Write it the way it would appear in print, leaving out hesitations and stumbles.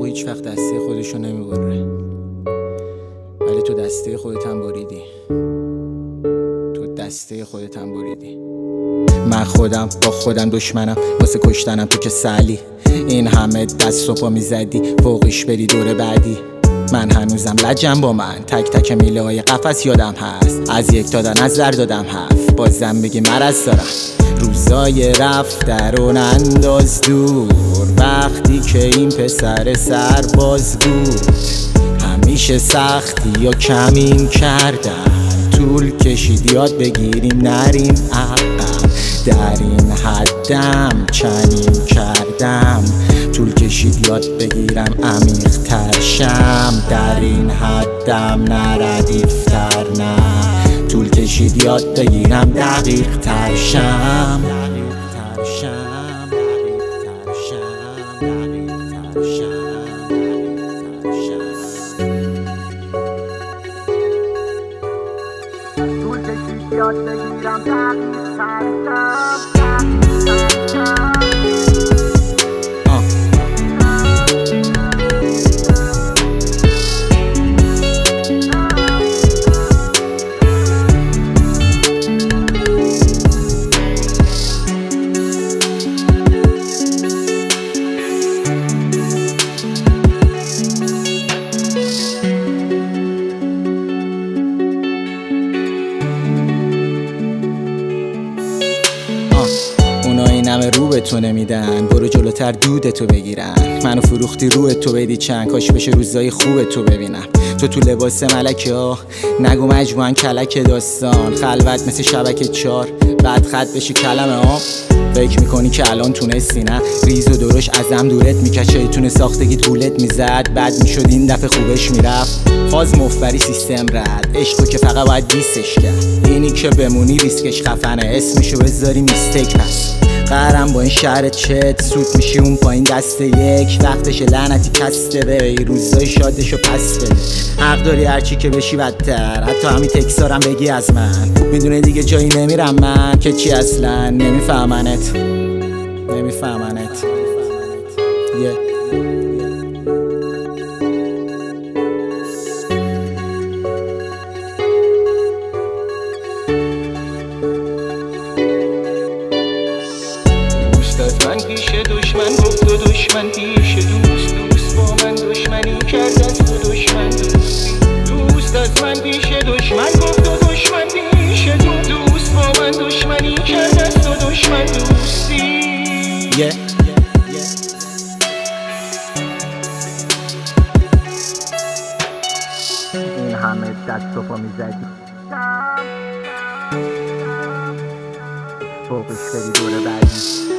هیچ وقت دسته خودشو نمیبره، ولی تو دسته خودت هم بریدی. تو دسته خودت هم بریدی. من خودم با خودم دشمنم، واسه کشتنم تو که سلی. این همه دست و پا میزدی فوقش بری دور بعدی. من هنوزم لجم با من، تک تک میله های قفس یادم هست. از یک دادن از زر دادم 7، بازم بگی مرض دارم. روزای رفته رو ننداز دور، وقتی که این پسر سرباز بود. همیشه سختی یا کمین کردن، طول کشید یاد بگیریم نریم عقب. در این حدم چنین کردم، طول کشید یاد بگیرم عمیق تر شم. در این حدم نردیفتر نه، طول کشید یاد بگیرم دقیق تر شم. طول کشید یاد بگیرم دقیق تر شم. این همه رو به تو نمیدن، برو جلوتر دودتو بگیرن. منو فروختی روی تو بدی چند، کاش بشه روزای خوب تو ببینم. تو لباس ملکه ها، نگو مجموعن کلک داستان. خلوت مثل شبکه 4، بعد خط بشی کلمه ها. فکر میکنی که الان تونستی نه، ریز و درش ازم دورت میکشه. تونه ساختگی طولت میزد، بعد میشد این دفعه خوبش میرفت. فاز مفبری سیستم رد، عشقو که فقط باید دیستش کرد. اینی که بمونی ریسکش خفنه، اسمشو بذاری میستیک. پس قرم با این شهر چت، سود میشی اون پایین دسته یک. وقتش لعنتی کسته به روزای شادشو پس بده. حق داری هرچی که بشی بدتر، حتی همین تکسارم بگی از من. میدونه دیگه جایی نمیرم من، که چی اصلا نمیفهمنت. من پیش دشمن گفت و دشمن پیش دوست. دوست با من دشمنی کرد از تو دشمن دوستی. دوست از من پیش دشمن گفت و دشمن پیش دوست. دوست با من دشمنی کرد از تو دشمن دوستی. این همه دست و پا میزدی فوقش بری دور بعدی.